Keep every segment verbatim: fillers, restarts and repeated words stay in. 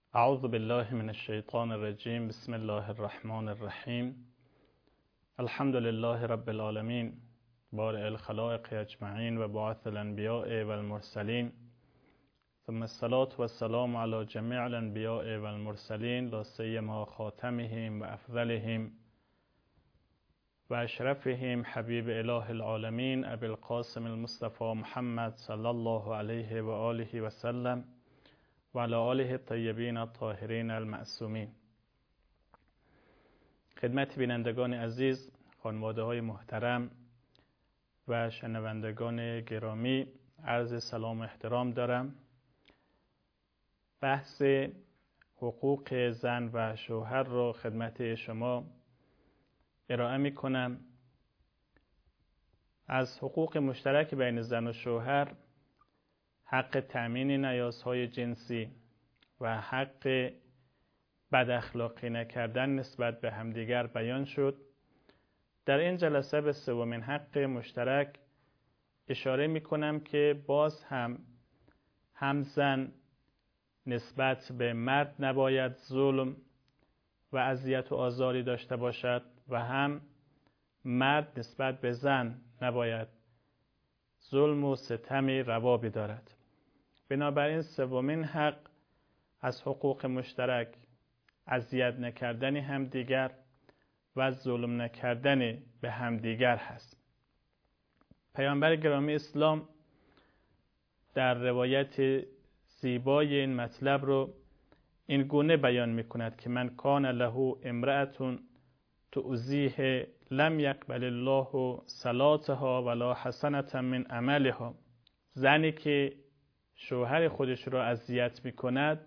اعوذ بالله من الشیطان الرجیم. بسم الله الرحمن الرحیم. الحمد لله رب العالمین، بارئ الخلائق اجمعین و باعث الانبیاء و المرسلین، ثم الصلاة والسلام علی جمیع الانبیاء و المرسلین، لا سیما خاتمهم و افضلهم و اشرفهم حبیب اله العالمین ابی القاسم المصطفى محمد صلی الله علیه و آله و سلم و علی آله الطیبین الطاهرین المعصومین. خدمت بینندگان عزیز، خانواده های محترم و شنوندگان گرامی، عرض سلام و احترام دارم. بحث حقوق زن و شوهر را خدمت شما ارائه می کنم. از حقوق مشترک بین زن و شوهر حق تأمین نیازهای جنسی و حق بد اخلاقی نکردن نسبت به همدیگر بیان شد. در این جلسه به سومین حق مشترک اشاره می کنم که باز هم هم زن نسبت به مرد نباید ظلم و اذیت و آزاری داشته باشد و هم مرد نسبت به زن نباید ظلم و ستمی روا بدارد. بنابراین سومین حق از حقوق مشترک اذیت نکردن همدیگر و ظلم نکردن به همدیگر هست. پیامبر گرامی اسلام در روایت زیبای این مطلب رو این گونه بیان می کند که من کان له امرأة تؤذیه لم یقبل الله صلاتها ولا حسنة من عملها. زنی که شوهر خودش را اذیت می کند،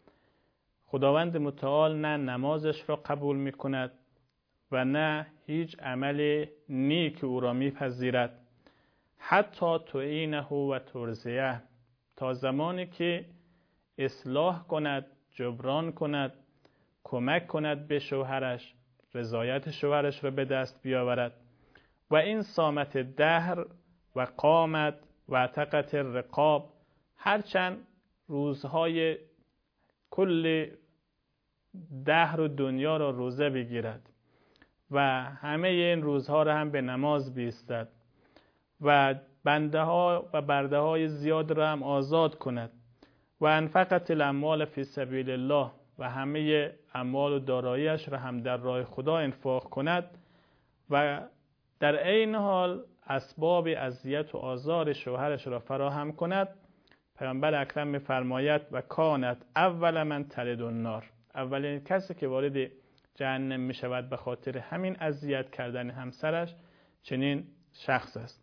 خداوند متعال نه نمازش را قبول می کند و نه هیچ عمل نیک او را می پذیرد، حتی تعینه و ترضیه، تا زمانی که اصلاح کند، جبران کند، کمک کند به شوهرش، رضایت شوهرش را به دست بیاورد. و این صامت دهر و قامت و عتقت الرقاب، هرچند روزهای کل دهر و دنیا را روزه بگیرد و همه این روزها را هم به نماز بیستد و بنده ها و برده های زیاد را هم آزاد کند و انفقت الاموال فی سبیل الله و همه اموال و داراییش را هم در راه خدا انفاق کند و در عین حال اسباب اذیت و آزار شوهرش را فراهم کند، پیامبر اکرم می‌فرماید و کانت اول من تلد النار، اولین کسی که وارد جهنم می‌شود به خاطر همین اذیت کردن همسرش چنین شخص است.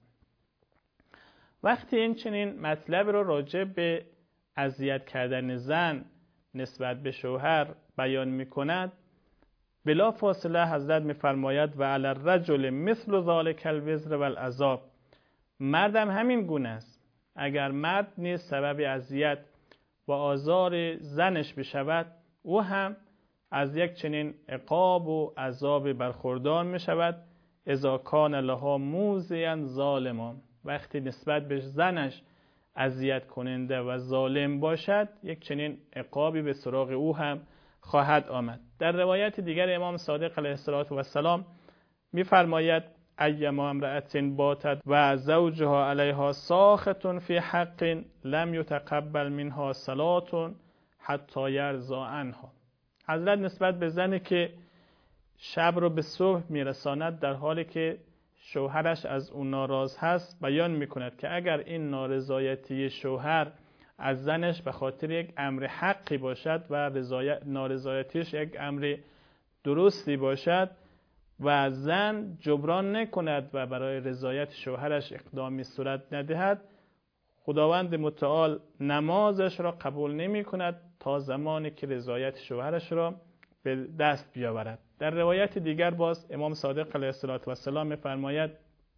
وقتی این چنین مطلب رو راجع به اذیت کردن زن نسبت به شوهر بیان می‌کند، بلا فاصله حضرت می‌فرماید و علی الرجل مثل ذلک الوزر والعذاب. مردم همین گونه است. اگر مرد نیز سبب اذیت و آزار زنش بشود، او هم از یک چنین عقاب و عذاب برخوردار می شود. اذا کان لها موذیا ظالما، وقتی نسبت به زنش اذیت کننده و ظالم باشد، یک چنین عقابی به سراغ او هم خواهد آمد. در روایت دیگر امام صادق علیه السلام می فرماید ایما امرأة باتت و زوجها علیها ساخط فی حق لم یتقبل منها صلاة حتی یرضی عنها. حضرت نسبت به زنی که شب رو به صبح میرساند در حالی که شوهرش از اون ناراض هست بیان میکند که اگر این نارضایتی شوهر از زنش به خاطر یک امر حقی باشد و نارضایتیش یک امر درستی باشد و زن جبران نکند و برای رضایت شوهرش اقدامی صورت ندهد، خداوند متعال نمازش را قبول نمی کند تا زمانی که رضایت شوهرش را به دست بیاورد. در روایت دیگر باز امام صادق علیه السلام می‌فرماید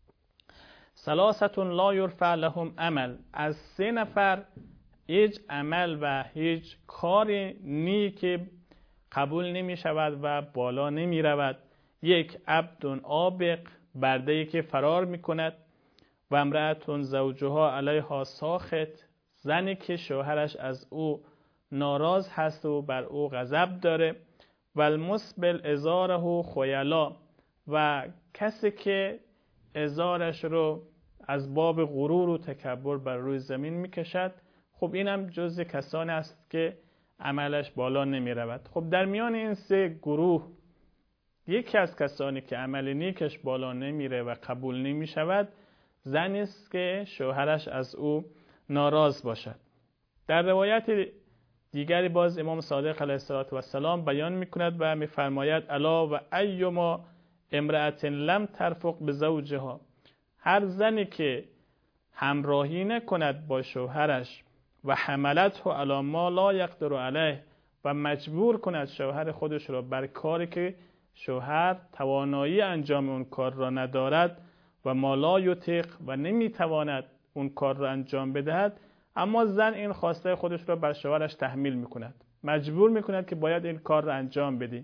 ثلاثة لا یرفع لهم عمل، از سه نفر هیچ عمل و هیچ کاری نیک قبول نمی شود و بالا نمی رود. یک، عبد آبق، برده‌ای که فرار می کند، و امرأة زوجها علیها ساخط، زنی که شوهرش از او ناراض هست و بر او غضب داره. و المسبل ازاره خیلا، و کسی که ازارش رو از باب غرور و تکبر بر روی زمین میکشد، خب اینم جزء کسانی است که عملش بالا نمی رود. خب در میان این سه گروه یکی از کسانی که عمل نیکش بالا نمیره و قبول نمی شود زنی است که شوهرش از او ناراض باشد. در روایت دیگری باز امام صادق علیه السلام بیان میکند و میفرماید الا و ایما امرأة لم ترفق بزوجها، هر زنی که همراهی نکند با شوهرش و حملته علی ما لا یقدر علیه، و مجبور کند شوهر خودش را بر کاری که شوهر توانایی انجام اون کار را ندارد و ما لا یطیق، و نمیتواند اون کار را انجام بدهد، اما زن این خواسته خودش را بر شوهرش تحمیل میکند، مجبور میکند که باید این کار را انجام بدی.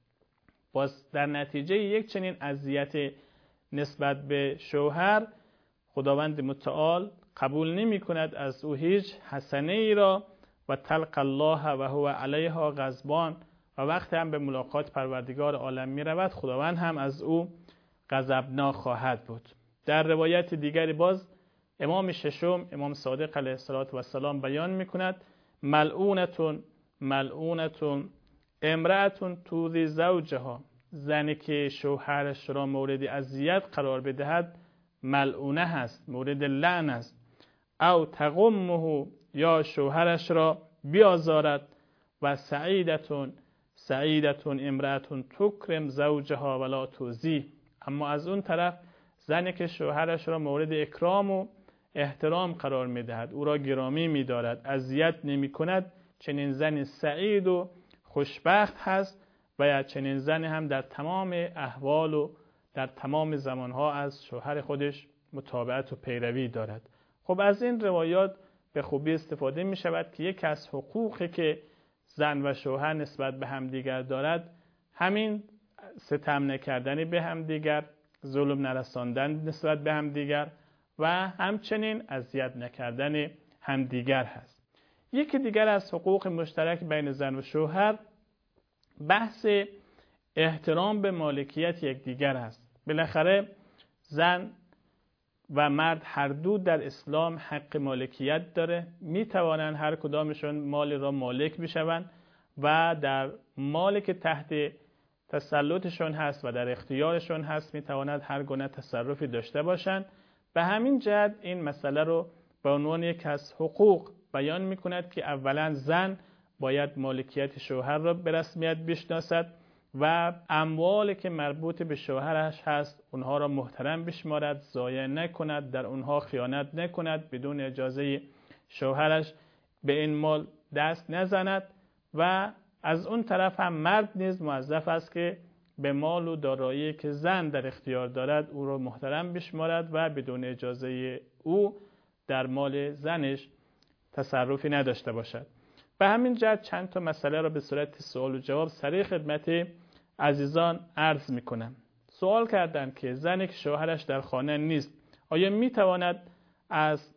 باز در نتیجه یک چنین اذیت نسبت به شوهر خداوند متعال قبول نمی کند از او هیچ حسنه ای را و تلقى الله و هو علیها غضبان، و وقتی هم به ملاقات پروردگار عالم می رود خداوند هم از او غضبناک خواهد بود. در روایت دیگری باز امام ششم امام صادق علیه السلام بیان می کند ملعونتون ملعونتون امرأتون توذی زوجها، زنی که شوهرش را مورد اذیت قرار بدهد ملعونه هست، مورد لعن است. او تقمه، یا شوهرش را بیازارد. و سعیدتون سعیدتون امرأتون تکرم زوجها ولا توذی، اما از اون طرف زنی که شوهرش را مورد اکرام و احترام قرار میدهد، او را گرامی میدارد، اذیت نمی کند، چنین زنی سعید و خوشبخت هست و یا چنین زنی هم در تمام احوال و در تمام زمانها از شوهر خودش متابعت و پیروی دارد. خب از این روایات به خوبی استفاده می شود که یک از حقوقی که زن و شوهر نسبت به همدیگر دارد همین ستم نکردن به همدیگر، ظلم نرساندن نسبت به همدیگر و همچنین اذیت نکردن همدیگر هست. یکی دیگر از حقوق مشترک بین زن و شوهر بحث احترام به مالکیت یکدیگر است. بالاخره زن و مرد هر دو در اسلام حق مالکیت داره، می توانند هر کدامشون مال را مالک بشوند و در مالی که تحت تسلطشون هست و در اختیارشون هست می توانند هر گونه تصرفی داشته باشند. به همین جهت این مسئله رو به عنوان یک از حقوق بیان می کند که اولا زن باید مالکیت شوهر را به رسمیت بشناسد و اموالی که مربوط به شوهرش هست اونها را محترم بشمارد، ضایع نکند، در اونها خیانت نکند، بدون اجازه شوهرش به این مال دست نزند. و از اون طرف هم مرد نیز موظف است که به مال و دارایی که زن در اختیار دارد او را محترم بشمارد و بدون اجازه او در مال زنش تصرفی نداشته باشد. به همین جهت چند تا مسئله را به صورت سوال و جواب سریع خدمت عزیزان عرض می کنم. سوال کردند که زنی که شوهرش در خانه نیست آیا می تواند از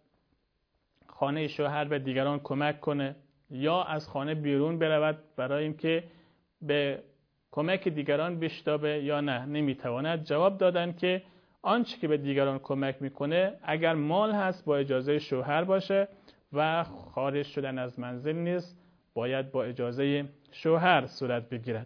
خانه شوهر به دیگران کمک کنه یا از خانه بیرون برود برای اینکه به کمک دیگران بشتابه یا نه نمی تواند؟ جواب دادند که آنچه که به دیگران کمک میکنه اگر مال هست با اجازه شوهر باشه و خارج شدن از منزل نیست باید با اجازه شوهر صورت بگیرد.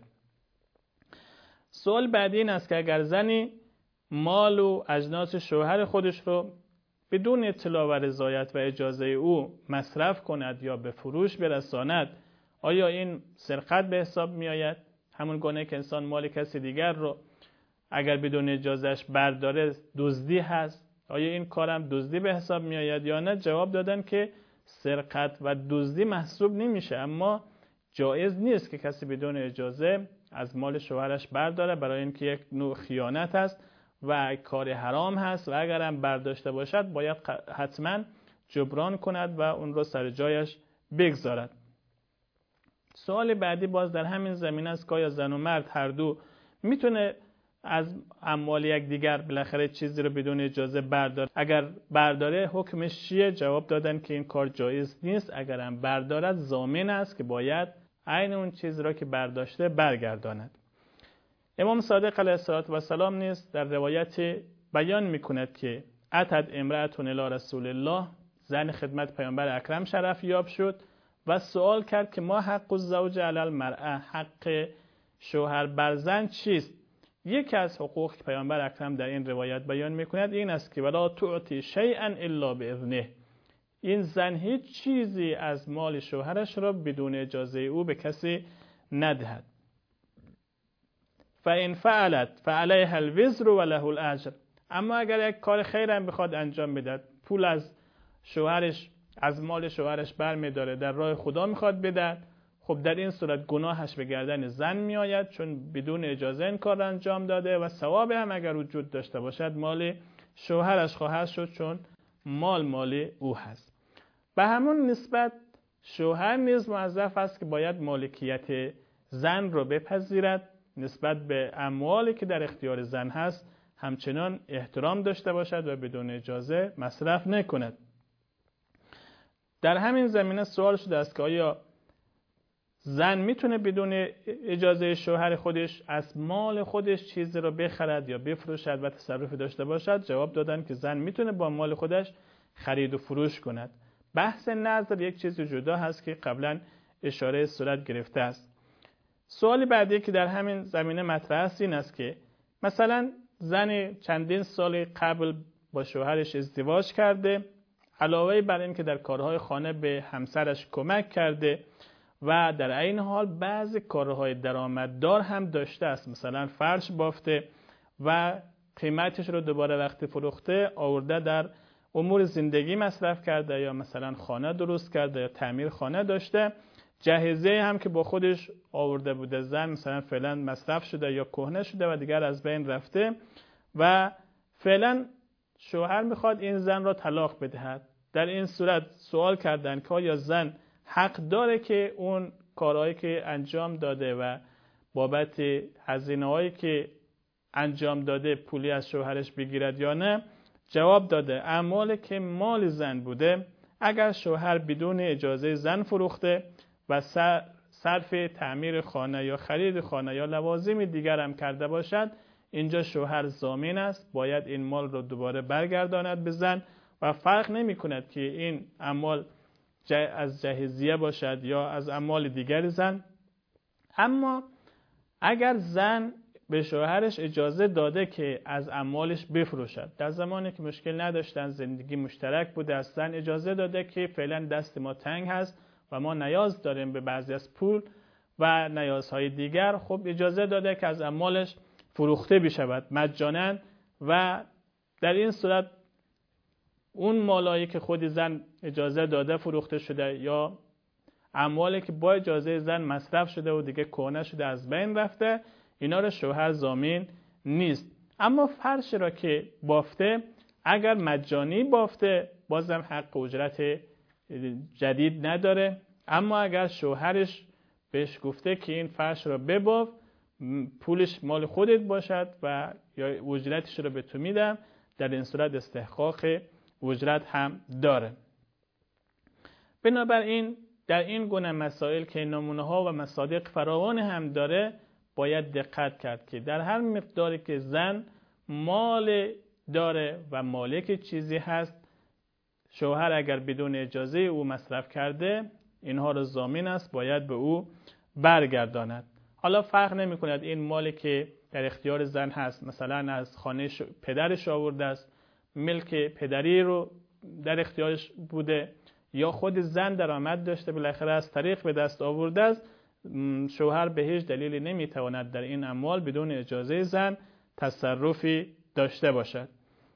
سوال بعدی این است که اگر زنی مال و اجناس شوهر خودش رو بدون اطلاع و رضایت و اجازه او مصرف کند یا به فروش برساند آیا این سرقت به حساب می آید؟ همون گونه که انسان مال کسی دیگر رو اگر بدون اجازهش برداره دزدی هست، آیا این کارم دزدی به حساب می آید یا نه؟ جواب دادن که سرقت و دزدی محسوب نمیشه، اما جایز نیست که کسی بدون اجازه از مال شوهرش برداره، برای اینکه یک نوع خیانت است و کار حرام هست و اگر هم برداشته باشد باید حتما جبران کند و اون رو سر جایش بگذارد. سوال بعدی باز در همین زمینه است که آیا زن و مرد هر دو میتونه از اموال یک دیگر بالاخره چیزی رو بدون اجازه بردار. اگر برداره حکمش چیه؟ جواب دادن که این کار جایز نیست. اگر هم بردارد ضامن است که باید عین اون چیز را که برداشته برگرداند. امام صادق علیه السلام نیز در روایت بیان میکند که اتت امرأة الی رسول الله، زن خدمت پیامبر اکرم شرف یاب شد و سوال کرد که ما حق الزوج علی المرأة، حق شوهر بر زن چیست؟ یکی از حقوق که پیامبر اکرم در این روایت بیان میکند این است که ولا تعطی شیئا الا باذنه، این زن هیچ چیزی از مال شوهرش را بدون اجازه او به کسی ندهد. فإن فعلت فعليها الوزر وله الاجر، اما اگر یک کار خیر هم بخواد انجام بده، پول از شوهرش از مال شوهرش برمی‌داره در راه خدا میخواد بده، خب در این صورت گناهش به گردن زن میآید چون بدون اجازه این کار انجام داده و ثواب هم اگر وجود داشته باشد مال شوهرش خواهد شد چون مال مال او هست. به همون نسبت شوهر نیز موظف است که باید مالکیت زن رو بپذیرد، نسبت به اموالی که در اختیار زن هست همچنان احترام داشته باشد و بدون اجازه مصرف نکند. در همین زمینه سوال شده است که آیا زن میتونه بدون اجازه شوهر خودش از مال خودش چیزی رو بخرد یا بفروشد و تصرف داشته باشد؟ جواب دادن که زن میتونه با مال خودش خرید و فروش کند. بحث نظر یک چیز جدا هست که قبلا اشاره صورت گرفته است. سوالی بعدی که در همین زمینه مطرح است این است که مثلا زن چندین سال قبل با شوهرش ازدواج کرده، علاوه بر این که در کارهای خانه به همسرش کمک کرده و در این حال بعضی کارهای درآمددار هم داشته است، مثلا فرش بافته و قیمتش رو دوباره وقتی فروخته آورده در امور زندگی مصرف کرده یا مثلا خانه درست کرده یا تعمیر خانه داشته، جهیزه هم که با خودش آورده بوده زن مثلا فعلا مصرف شده یا کهنه شده و دیگر از بین رفته و فعلا شوهر میخواد این زن را طلاق بدهد. در این صورت سوال کردن که آیا زن حق داره که اون کارهایی که انجام داده و بابت هزینه‌هایی که انجام داده پولی از شوهرش بگیرد یا نه؟ جواب داده اموالی که مال زن بوده اگر شوهر بدون اجازه زن فروخته و صرف تعمیر خانه یا خرید خانه یا لوازم دیگر هم کرده باشد، اینجا شوهر ضامن است، باید این مال رو دوباره برگرداند به زن و فرق نمی کند که این اموال از جهیزیه باشد یا از اموال دیگر زن. اما اگر زن به شوهرش اجازه داده که از اموالش بفروشد، در زمانی که مشکل نداشتن زندگی مشترک بوده است، زن اجازه داده که فعلا دست ما تنگ هست و ما نیاز داریم به بعضی از پول و نیازهای دیگر، خب اجازه داده که از اموالش فروخته بشود مجانا و در این صورت اون مالایی که خود زن اجازه داده فروخته شده یا اموالی که با اجازه زن مصرف شده و دیگه کهنه شده از بین رفته، اینا رو شوهر ضامن نیست. اما فرش را که بافته اگر مجانی بافته بازم حق اجرت جدید نداره، اما اگر شوهرش بهش گفته که این فرش را بباف پولش مال خودت باشد و یا اجرتش رو به تو میدم، در این صورت استحقاق اجرت هم داره. بنابراین در این گونه مسائل که نمونه ها و مصادیق فراوان هم داره باید دقت کرد که در هر مقداری که زن مال داره و مالک چیزی هست، شوهر اگر بدون اجازه او مصرف کرده اینها رو ضامن است باید به او برگرداند. حالا فرق نمی کند این مالی که در اختیار زن هست مثلا از خانه پدرش آورده است، ملک پدری رو در اختیارش بوده یا خود زن درآمد داشته بالاخره از طریق به دست آورده است، شوهر به هیچ دلیلی نمیتواند در این اموال بدون اجازه زن تصرفی داشته باشد.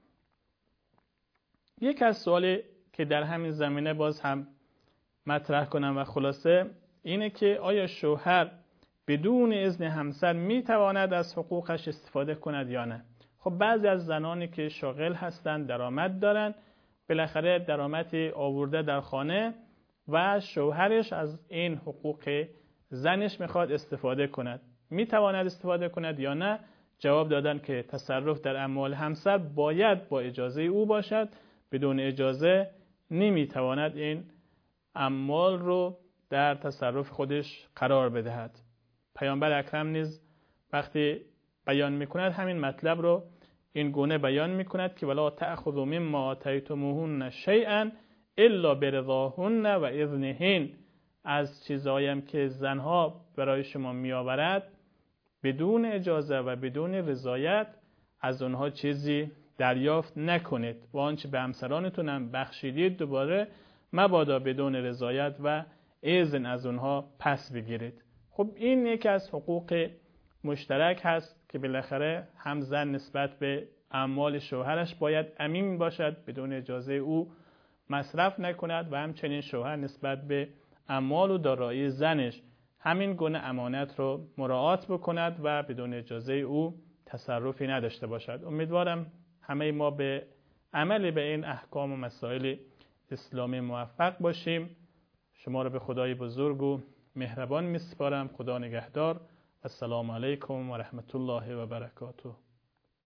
یک از سوالی که در همین زمینه باز هم مطرح کنم و خلاصه اینه که آیا شوهر بدون اذن همسر میتواند از حقوقش استفاده کند یا نه؟ خب بعضی از زنانی که شاغل هستند درآمد دارن، بالاخره درآمدی آورده در خانه و شوهرش از این حقوق زنش میخواد استفاده کند، میتواند استفاده کند یا نه؟ جواب دادن که تصرف در اموال همسر باید با اجازه او باشد، بدون اجازه نمیتواند این اموال رو در تصرف خودش قرار بدهد. پیامبر اکرم نیز وقتی بیان میکند همین مطلب رو این گونه بیان میکند که ولا تأخذوا مما آتیتموهن شیئا الا برضاهن و اذنهن، از چیزهایم که زنها برای شما میآورد بدون اجازه و بدون رضایت از اونها چیزی دریافت نکنید و آنچه به همسرانتون هم بخشیدید دوباره مبادا بدون رضایت و اذن از اونها پس بگیرید. خب این یکی از حقوق مشترک هست که بالاخره هم زن نسبت به اموال شوهرش باید امین باشد، بدون اجازه او مصرف نکند و همچنین شوهر نسبت به اموال و دارایی زنش همین گونه امانت رو مراعات بکند و بدون اجازه او تصرفی نداشته باشد. امیدوارم همه ما به عمل به این احکام و مسائل اسلامی موفق باشیم. شما رو به خدای بزرگ و مهربان میسپارم. خدا نگهدار. السلام علیکم و رحمت الله و برکاته.